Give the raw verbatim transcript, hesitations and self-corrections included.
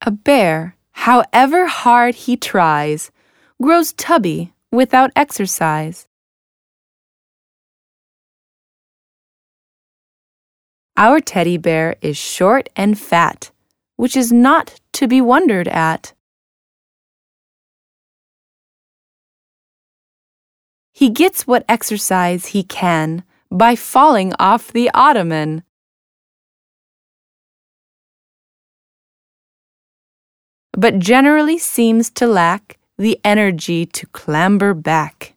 A bear, however hard he tries, grows tubby without exercise. Our teddy bear is short and fat, which is not to be wondered at. He gets what exercise he can by falling off the ottoman. But generally seems to lack the energy to clamber back.